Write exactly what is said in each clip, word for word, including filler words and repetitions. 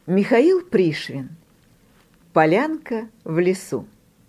Михаил Пришвин. Полянка в лесу.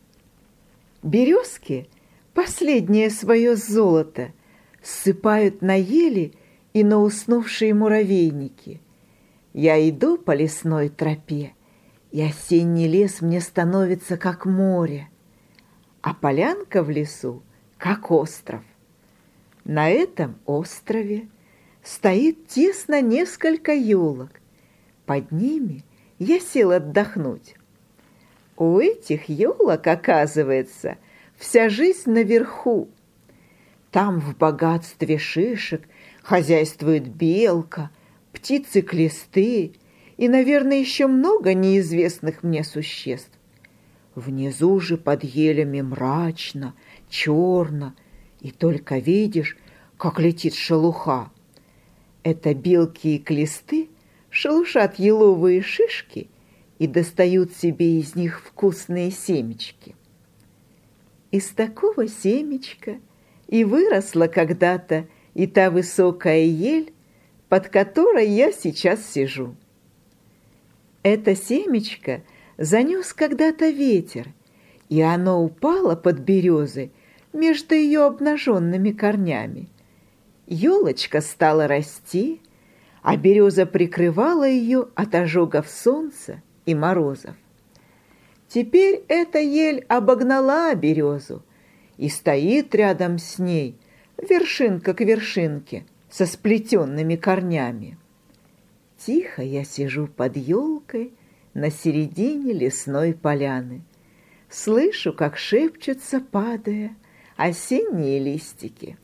Березки последнее свое золото ссыпают на ели и на уснувшие муравейники. Я иду по лесной тропе, и осенний лес мне становится как море, а полянка в лесу как остров. На этом острове стоит тесно несколько елок. Под ними я сел отдохнуть. У этих елок, оказывается, вся жизнь наверху. Там в богатстве шишек хозяйствует белка, птицы-клесты и, наверное, еще много неизвестных мне существ. Внизу же под елями мрачно, черно, и только видишь, как летит шелуха. Это белки и клесты шелушат еловые шишки и достают себе из них вкусные семечки. Из такого семечка и выросла когда-то и та высокая ель, под которой я сейчас сижу. Это семечко занес когда-то ветер, и оно упало под березой между ее обнаженными корнями. Елочка стала расти, а береза прикрывала ее от ожогов солнца и морозов. Теперь эта ель обогнала березу и стоит рядом с ней, вершинка к вершинке, со сплетенными корнями. Тихо я сижу под елкой на середине лесной поляны. Слышу, как шепчутся, падая, осенние листики.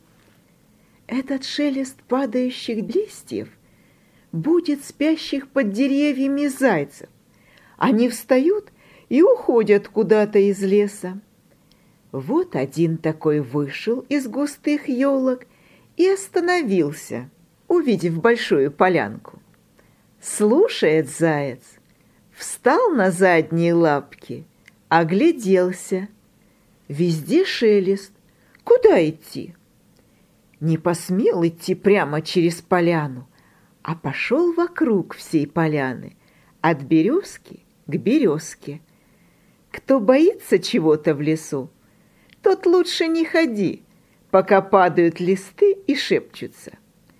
Этот шелест падающих листьев будет спящих под деревьями зайцев. Они встают и уходят куда-то из леса. Вот один такой вышел из густых елок и остановился, увидев большую полянку. Слушает заяц, встал на задние лапки, огляделся. Везде шелест. Куда идти? Не посмел идти прямо через поляну, а пошел вокруг всей поляны, от березки к березке. Кто боится чего-то в лесу, тот лучше не ходи, пока падают листы и шепчутся.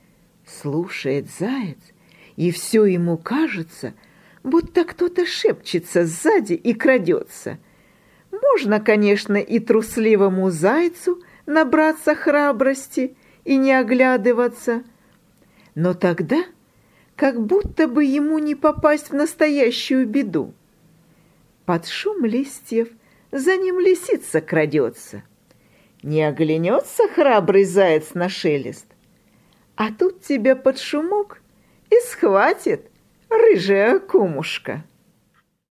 Слушает заяц, и все ему кажется, будто кто-то шепчется сзади и крадется. Можно, конечно, и трусливому зайцу набраться храбрости и не оглядываться, но тогда как будто бы ему не попасть в настоящую беду. Под шум листьев за ним лисица крадется. Не оглянется храбрый заяц на шелест, а тут тебя под шумок и схватит рыжая кумушка.